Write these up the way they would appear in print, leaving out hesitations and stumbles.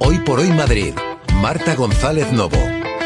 Hoy por Hoy Madrid. Marta González Novo.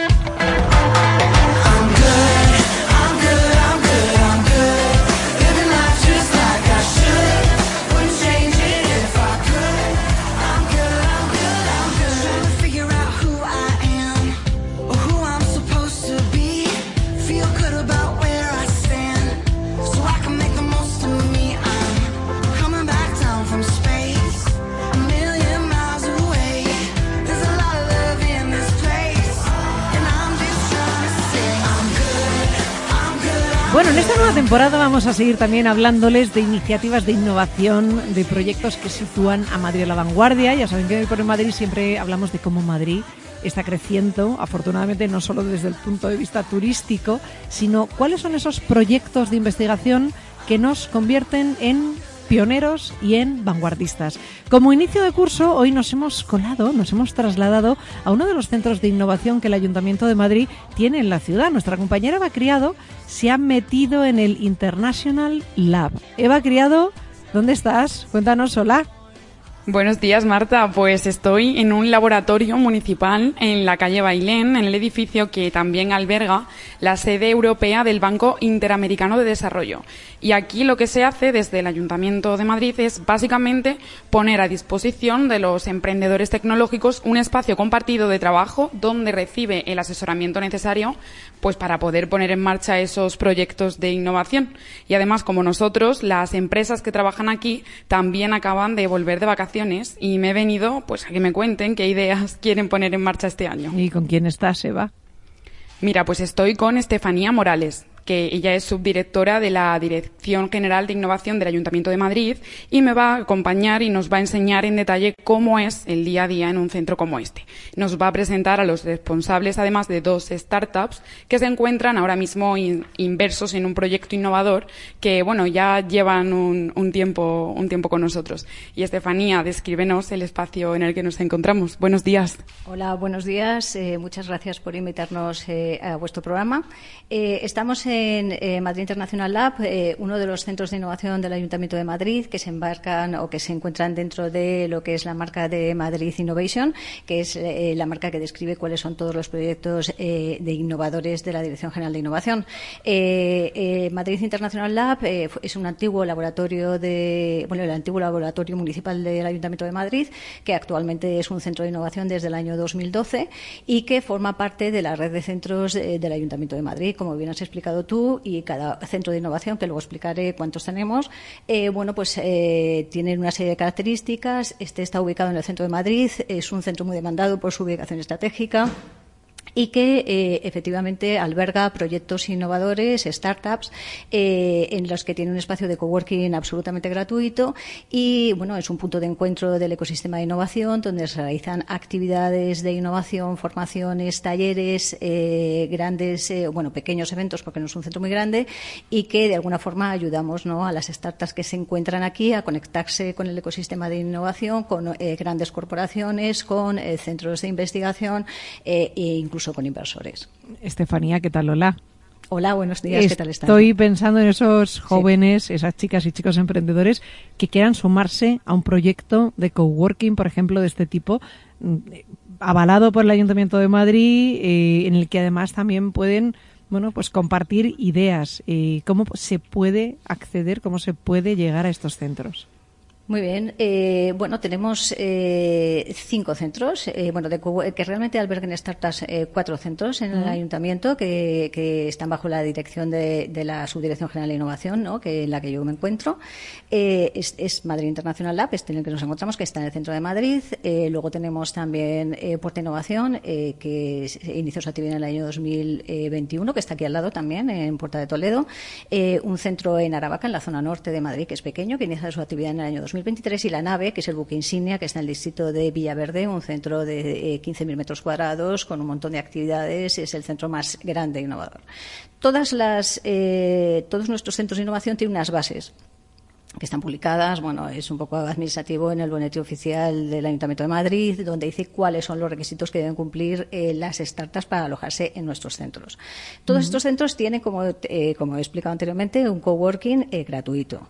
Bueno, en esta nueva temporada vamos a seguir también hablándoles de iniciativas de innovación, de proyectos que sitúan a Madrid a la vanguardia. Ya saben que hoy por Madrid siempre hablamos de cómo Madrid está creciendo, afortunadamente no solo desde el punto de vista turístico, sino cuáles son esos proyectos de investigación que nos convierten en pioneros y en vanguardistas. Como inicio de curso, hoy nos hemos trasladado a uno de los centros de innovación que el Ayuntamiento de Madrid tiene en la ciudad. Nuestra compañera Eva Criado se ha metido en el International Lab. Eva Criado, ¿dónde estás? Cuéntanos, hola. Buenos días, Marta. Pues estoy en un laboratorio municipal en la calle Bailén, en el edificio que también alberga la sede europea del Banco Interamericano de Desarrollo. Y aquí lo que se hace desde el Ayuntamiento de Madrid es básicamente poner a disposición de los emprendedores tecnológicos un espacio compartido de trabajo donde recibe el asesoramiento necesario pues para poder poner en marcha esos proyectos de innovación. Y además, como nosotros, las empresas que trabajan aquí también acaban de volver de vacaciones y me he venido pues a que me cuenten qué ideas quieren poner en marcha este año. ¿Y con quién estás, Eva? Mira, pues estoy con Estefanía Morales, que ella es subdirectora de la Dirección General de Innovación del Ayuntamiento de Madrid y me va a acompañar y nos va a enseñar en detalle cómo es el día a día en un centro como este. Nos va a presentar a los responsables, además de 2 startups que se encuentran ahora mismo inversos en un proyecto innovador que, bueno, ya llevan un tiempo con nosotros. Y Estefanía, descríbenos el espacio en el que nos encontramos. Buenos días. Hola, buenos días. Muchas gracias por invitarnos a vuestro programa. Estamos en Madrid International Lab, uno de los centros de innovación del Ayuntamiento de Madrid que se embarcan o que se encuentran dentro de lo que es la marca de Madrid Innovation, que es la marca que describe cuáles son todos los proyectos de innovadores de la Dirección General de Innovación. Madrid International Lab es un antiguo laboratorio el antiguo laboratorio municipal del Ayuntamiento de Madrid, que actualmente es un centro de innovación desde el año 2012 y que forma parte de la red de centros del Ayuntamiento de Madrid, como bien has explicado tú, y cada centro de innovación, que luego explicaré cuántos tenemos, tienen una serie de características. Este está ubicado en el centro de Madrid, es un centro muy demandado por su ubicación estratégica y que efectivamente alberga proyectos innovadores, startups, en los que tiene un espacio de coworking absolutamente gratuito y, bueno, es un punto de encuentro del ecosistema de innovación donde se realizan actividades de innovación, formaciones, talleres, pequeños eventos, porque no es un centro muy grande, y que de alguna forma ayudamos, ¿no?, a las startups que se encuentran aquí a conectarse con el ecosistema de innovación, con grandes corporaciones, con centros de investigación e incluso con inversores. Estefanía, ¿qué tal? Hola. Hola, buenos días. ¿Qué tal estás? Estoy pensando en esos jóvenes, esas chicas y chicos emprendedores que quieran sumarse a un proyecto de coworking, por ejemplo, de este tipo, avalado por el Ayuntamiento de Madrid, en el que además también pueden, bueno, pues compartir ideas. ¿Cómo se puede acceder, cómo se puede llegar a estos centros? Muy bien. Tenemos 5 centros, que realmente alberguen startups, 4 centros en el Ayuntamiento que están bajo la dirección de la Subdirección General de Innovación, ¿no?, en la que yo me encuentro. Es Madrid International Lab, en el que nos encontramos, que está en el centro de Madrid. Luego tenemos también Puerta Innovación, que inició su actividad en el año 2021, que está aquí al lado también, en Puerta de Toledo. Un centro en Aravaca, en la zona norte de Madrid, que es pequeño, que inicia su actividad en el año 2023, y La Nave, que es el buque insignia, que está en el distrito de Villaverde, un centro de 15.000 metros cuadrados con un montón de actividades. Es el centro más grande e innovador. Todos nuestros centros de innovación tienen unas bases. que están publicadas. Bueno, es un poco administrativo en el boletín oficial del Ayuntamiento de Madrid, donde dice cuáles son los requisitos que deben cumplir las startups para alojarse en nuestros centros. Todos estos centros tienen, como he explicado anteriormente, un coworking gratuito.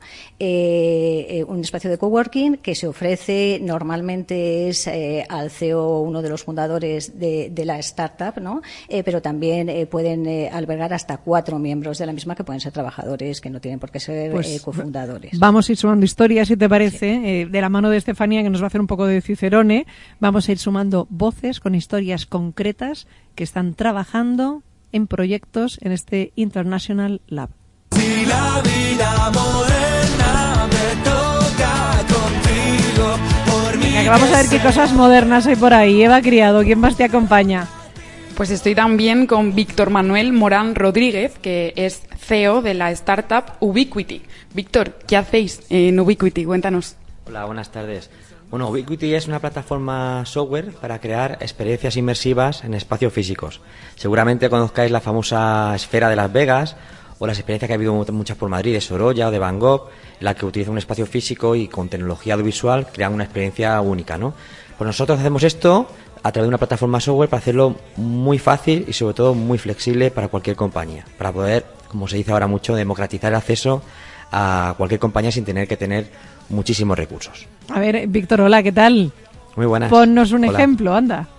Un espacio de coworking que se ofrece normalmente es al CEO, uno de los fundadores de la startup, ¿no? Pero también pueden albergar hasta 4 miembros de la misma, que pueden ser trabajadores, que no tienen por qué ser cofundadores. Vamos a ir sumando historias, si te parece, de la mano de Estefanía, que nos va a hacer un poco de Cicerone. Vamos a ir sumando voces con historias concretas que están trabajando en proyectos en este International Lab. Si la vida moderna me toca contigo, por mí. Venga, que vamos a ver qué cosas modernas hay por ahí. Eva Criado, ¿quién más te acompaña? Pues estoy también con Víctor Manuel Morán Rodríguez, que es CEO de la startup Ubiquity. Víctor, ¿qué hacéis en Ubiquity? Cuéntanos. Hola, buenas tardes. Bueno, Ubiquity es una plataforma software para crear experiencias inmersivas en espacios físicos. Seguramente conozcáis la famosa Esfera de Las Vegas o las experiencias que ha habido muchas por Madrid, de Sorolla o de Van Gogh, en la que utilizan un espacio físico y con tecnología audiovisual crean una experiencia única, ¿no? Pues nosotros hacemos esto a través de una plataforma software para hacerlo muy fácil y sobre todo muy flexible para cualquier compañía, para poder, como se dice ahora mucho, democratizar el acceso a cualquier compañía sin tener que tener muchísimos recursos. A ver, Víctor, hola, ¿qué tal? Muy buenas. Ponnos un Hola. ejemplo, anda.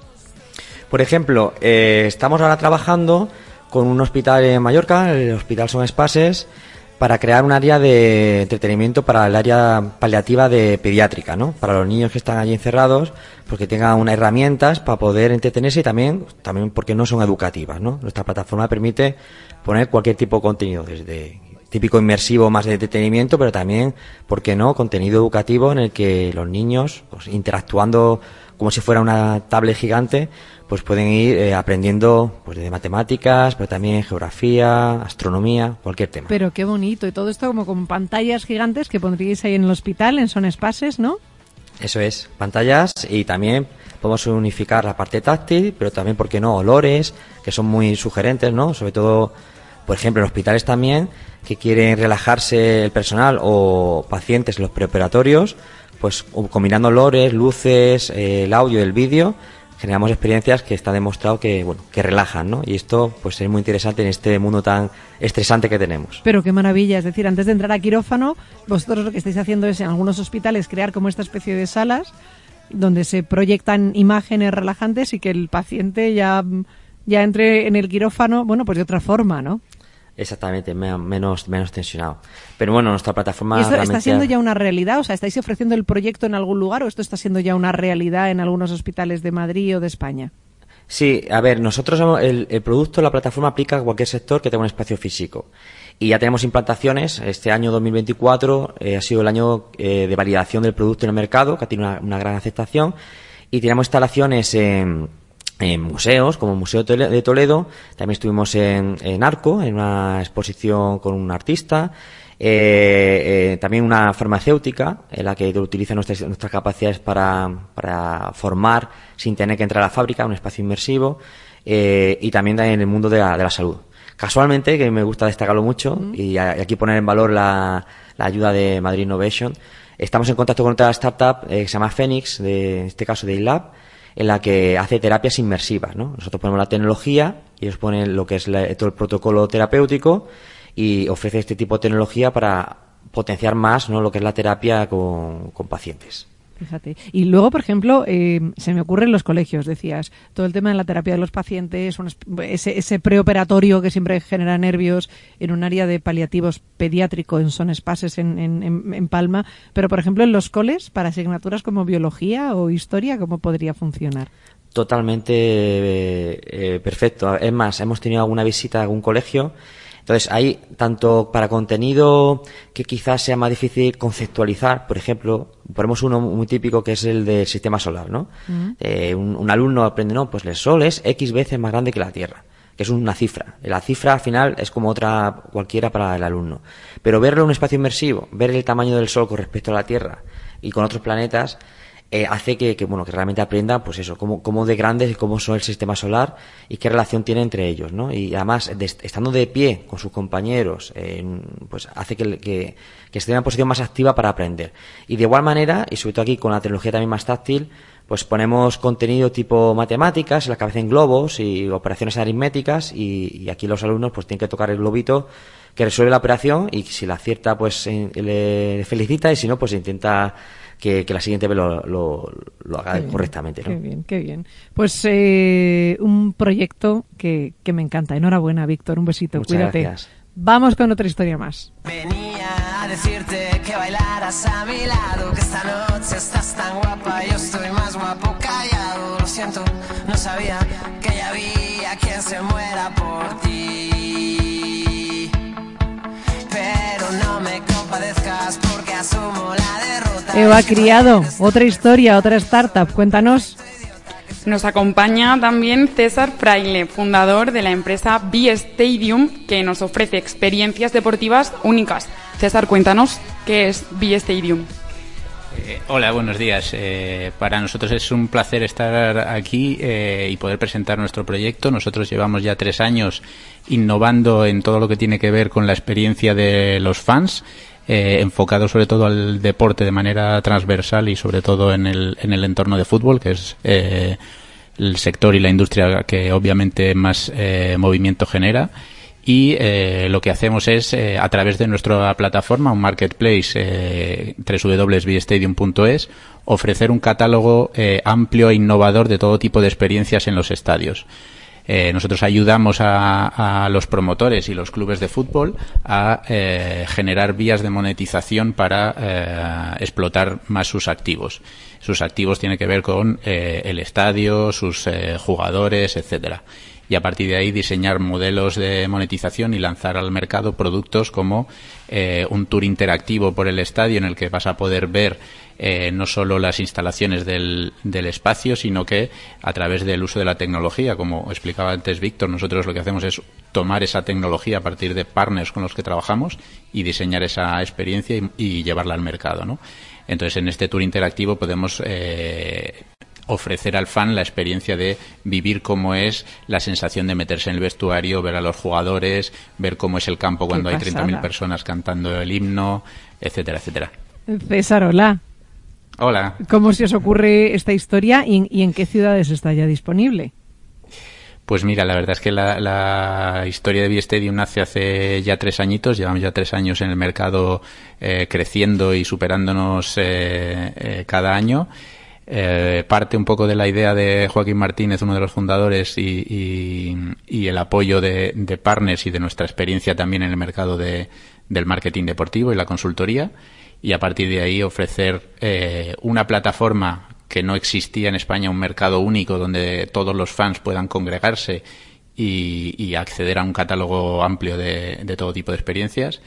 Por ejemplo, estamos ahora trabajando con un hospital en Mallorca, el Hospital Son Espases, para crear un área de entretenimiento para el área paliativa de pediátrica, ¿no? Para los niños que están allí encerrados, porque tengan unas herramientas para poder entretenerse y también porque no son educativas, ¿no? Nuestra plataforma permite poner cualquier tipo de contenido, desde típico inmersivo más de entretenimiento, pero también, ¿por qué no?, contenido educativo en el que los niños, pues, interactuando como si fuera una tablet gigante, pues pueden ir aprendiendo pues de matemáticas, pero también geografía, astronomía, cualquier tema. Pero qué bonito, y todo esto como con pantallas gigantes que pondríais ahí en el hospital, en Son Espases, ¿no? Eso es, pantallas, y también podemos unificar la parte táctil, pero también, ¿por qué no?, olores, que son muy sugerentes, ¿no? Sobre todo, por ejemplo, en hospitales también, que quieren relajarse el personal o pacientes en los preoperatorios, pues combinando olores, luces, el audio y el vídeo, generamos experiencias que está demostrado que, bueno, que relajan, ¿no? Y esto, pues, es muy interesante en este mundo tan estresante que tenemos. Pero qué maravilla, es decir, antes de entrar a quirófano, vosotros lo que estáis haciendo es en algunos hospitales crear como esta especie de salas donde se proyectan imágenes relajantes y que el paciente ya entre en el quirófano, bueno, pues de otra forma, ¿no? Exactamente, menos tensionado. Pero bueno, nuestra plataforma... ¿Y esto realmente... está siendo ya una realidad? O sea, ¿estáis ofreciendo el proyecto en algún lugar o esto está siendo ya una realidad en algunos hospitales de Madrid o de España? Sí, a ver, nosotros el producto, la plataforma aplica a cualquier sector que tenga un espacio físico. Y ya tenemos implantaciones. Este año 2024 ha sido el año de validación del producto en el mercado, que tiene una gran aceptación. Y tenemos instalaciones en museos, como el Museo de Toledo. También estuvimos en Arco, en una exposición con un artista. También una farmacéutica en la que utiliza nuestras capacidades para formar sin tener que entrar a la fábrica, un espacio inmersivo, y también en el mundo de la salud. Casualmente, que me gusta destacarlo mucho, y aquí poner en valor la ayuda de Madrid Innovation, estamos en contacto con otra startup que se llama Phoenix, en este caso de iLab, en la que hace terapias inmersivas, ¿no? Nosotros ponemos la tecnología y ellos ponen lo que es todo el protocolo terapéutico y ofrece este tipo de tecnología para potenciar más, ¿no?, lo que es la terapia con pacientes. Fíjate. Y luego, por ejemplo, se me ocurre en los colegios, decías, todo el tema de la terapia de los pacientes, ese preoperatorio que siempre genera nervios en un área de paliativos pediátrico en Son Espases en Palma, pero, por ejemplo, en los coles, para asignaturas como biología o historia, ¿cómo podría funcionar? Totalmente perfecto. Es más, hemos tenido alguna visita a algún colegio. Entonces, hay tanto para contenido que quizás sea más difícil conceptualizar, por ejemplo, ponemos uno muy típico que es el del sistema solar, ¿no? Un alumno aprende, no, pues el Sol es X veces más grande que la Tierra, que es una cifra. La cifra al final es como otra cualquiera para el alumno. Pero verlo en un espacio inmersivo, ver el tamaño del Sol con respecto a la Tierra y con otros planetas, hace que realmente aprendan, pues eso, cómo de grandes, cómo son el sistema solar y qué relación tiene entre ellos, ¿no? Y además, estando de pie con sus compañeros, pues hace que esté en una posición más activa para aprender. Y de igual manera, y sobre todo aquí con la tecnología también más táctil, pues ponemos contenido tipo matemáticas, en la cabeza en globos y operaciones aritméticas, y aquí los alumnos pues tienen que tocar el globito que resuelve la operación, y si la acierta pues le felicita, y si no pues intenta que la siguiente vez lo haga correctamente, ¿no? Qué bien. Pues un proyecto que me encanta. Enhorabuena, Víctor, un besito. Muchas Cuídate. gracias. Vamos con otra historia más. Venía a decirte que bailaras a mi lado, que esta noche estás tan guapa, yo estoy más guapo callado. Lo siento, no sabía que ya había quien se muera por ti, pero no me compadezcas porque asumo la derrota. Eva Criado, otra historia, otra startup. Cuéntanos. Nos acompaña también César Fraile, fundador de la empresa B-Stadium, que nos ofrece experiencias deportivas únicas. César, cuéntanos qué es B-Stadium. Hola, buenos días. Para nosotros es un placer estar aquí y poder presentar nuestro proyecto. Nosotros llevamos ya 3 años innovando en todo lo que tiene que ver con la experiencia de los fans, enfocado sobre todo al deporte de manera transversal y sobre todo en el entorno de fútbol, que es el sector y la industria que obviamente más movimiento genera. Y lo que hacemos es, a través de nuestra plataforma, un marketplace, www.bstadium.es, ofrecer un catálogo amplio e innovador de todo tipo de experiencias en los estadios. Nosotros ayudamos a los promotores y los clubes de fútbol a generar vías de monetización para explotar más sus activos. Sus activos tienen que ver con el estadio, sus jugadores, etcétera. Y a partir de ahí diseñar modelos de monetización y lanzar al mercado productos como un tour interactivo por el estadio en el que vas a poder ver no solo las instalaciones del espacio, sino que a través del uso de la tecnología, como explicaba antes Víctor, nosotros lo que hacemos es tomar esa tecnología a partir de partners con los que trabajamos y diseñar esa experiencia y llevarla al mercado, ¿no? Entonces, en este tour interactivo podemos ofrecer al fan la experiencia de vivir cómo es la sensación de meterse en el vestuario, ver a los jugadores, ver cómo es el campo cuando hay 30.000 personas cantando el himno, etcétera, etcétera. César, hola. Hola. ¿Cómo se os ocurre esta historia y en qué ciudades está ya disponible? Pues mira, la verdad es que la historia de B-Stadium nace hace ya 3 añitos. Llevamos ya 3 años en el mercado creciendo y superándonos cada año. Parte un poco de la idea de Joaquín Martínez, uno de los fundadores, y el apoyo de partners y de nuestra experiencia también en el mercado del marketing deportivo y la consultoría, y a partir de ahí ofrecer una plataforma que no existía en España, un mercado único donde todos los fans puedan congregarse y acceder a un catálogo amplio de todo tipo de experiencias.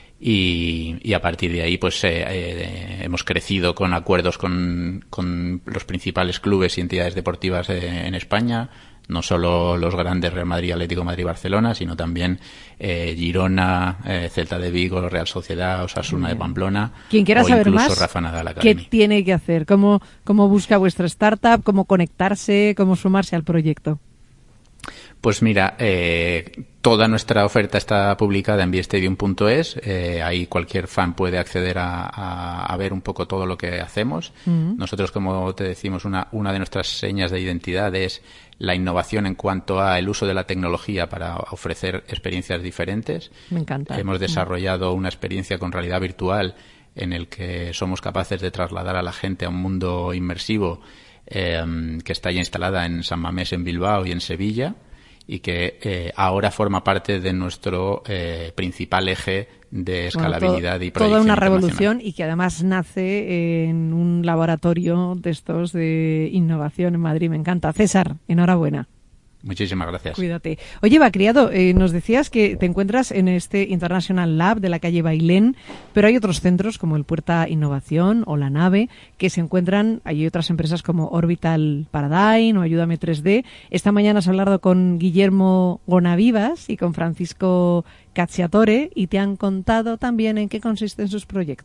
Y a partir de ahí pues hemos crecido con acuerdos con los principales clubes y entidades deportivas en España, no solo los grandes Real Madrid, Atlético de Madrid, Barcelona, sino también Girona, Celta de Vigo, Real Sociedad, Osasuna de Pamplona. Quien quiera saber más, Rafa Nadal Academy. ¿Qué tiene que hacer? ¿Cómo busca vuestra startup? ¿Cómo conectarse? ¿Cómo sumarse al proyecto? Pues mira, toda nuestra oferta está publicada en bstadium.es. Ahí cualquier fan puede acceder a ver un poco todo lo que hacemos. Nosotros, como te decimos, una de nuestras señas de identidad es la innovación en cuanto a el uso de la tecnología para ofrecer experiencias diferentes. Me encanta. Hemos desarrollado una experiencia con realidad virtual en el que somos capaces de trasladar a la gente a un mundo inmersivo que está ya instalada en San Mamés, en Bilbao y en Sevilla, y que ahora forma parte de nuestro principal eje de escalabilidad y proyección. Toda una revolución, y que además nace en un laboratorio de estos de innovación en Madrid. Me encanta. César, enhorabuena. Muchísimas gracias. Cuídate. Oye, Eva Criado, nos decías que te encuentras en este International Lab de la calle Bailén, pero hay otros centros como el Puerta Innovación o La Nave que se encuentran, hay otras empresas como Orbital Paradigm o Ayúdame 3D. Esta mañana has hablado con Guillermo Gonavivas y con Francisco Cacciatore y te han contado también en qué consisten sus proyectos.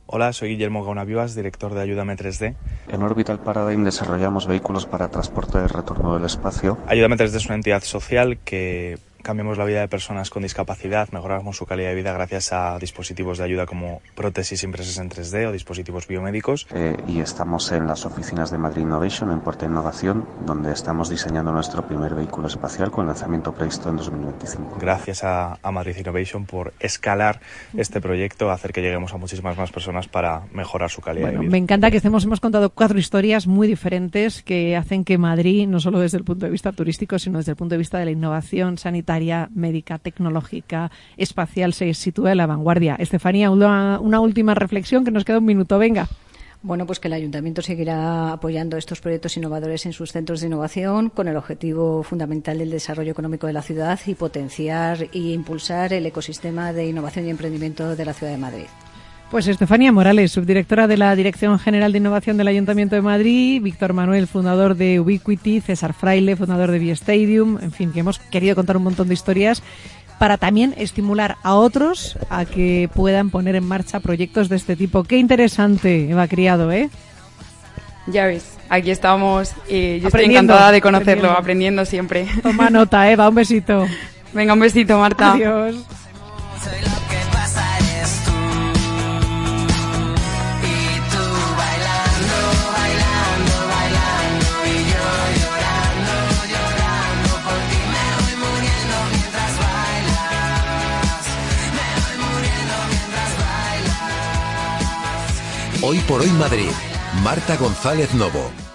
Hola, soy Guillermo Gauna Vivas, director de Ayúdame 3D. En Orbital Paradigm desarrollamos vehículos para transporte de retorno del espacio. Ayúdame 3D es una entidad social que cambiamos la vida de personas con discapacidad, mejoramos su calidad de vida gracias a dispositivos de ayuda como prótesis impresas en 3D o dispositivos biomédicos. Y estamos en las oficinas de Madrid Innovation, en Puerta Innovación, donde estamos diseñando nuestro primer vehículo espacial con lanzamiento previsto en 2025. Gracias a Madrid Innovation por escalar este proyecto, hacer que lleguemos a muchísimas más personas para mejorar su calidad de vida. Me encanta que hemos contado 4 historias muy diferentes que hacen que Madrid, no solo desde el punto de vista turístico, sino desde el punto de vista de la innovación sanitaria, médica, tecnológica, espacial, se sitúa en la vanguardia. Estefanía, una última reflexión, que nos queda un minuto, venga. Bueno, pues que el Ayuntamiento seguirá apoyando estos proyectos innovadores en sus centros de innovación con el objetivo fundamental del desarrollo económico de la ciudad y potenciar e impulsar el ecosistema de innovación y emprendimiento de la ciudad de Madrid. Pues Estefanía Morales, subdirectora de la Dirección General de Innovación del Ayuntamiento de Madrid, Víctor Manuel, fundador de Ubiquity, César Fraile, fundador de Biostadium, en fin, que hemos querido contar un montón de historias para también estimular a otros a que puedan poner en marcha proyectos de este tipo. Qué interesante, Eva Criado, ¿eh? Ya ves, aquí estamos y yo estoy encantada de conocerlo, aprendiendo siempre. Toma nota, Eva, un besito. Venga, un besito, Marta. Adiós. Hoy por hoy Madrid, Marta González Novo.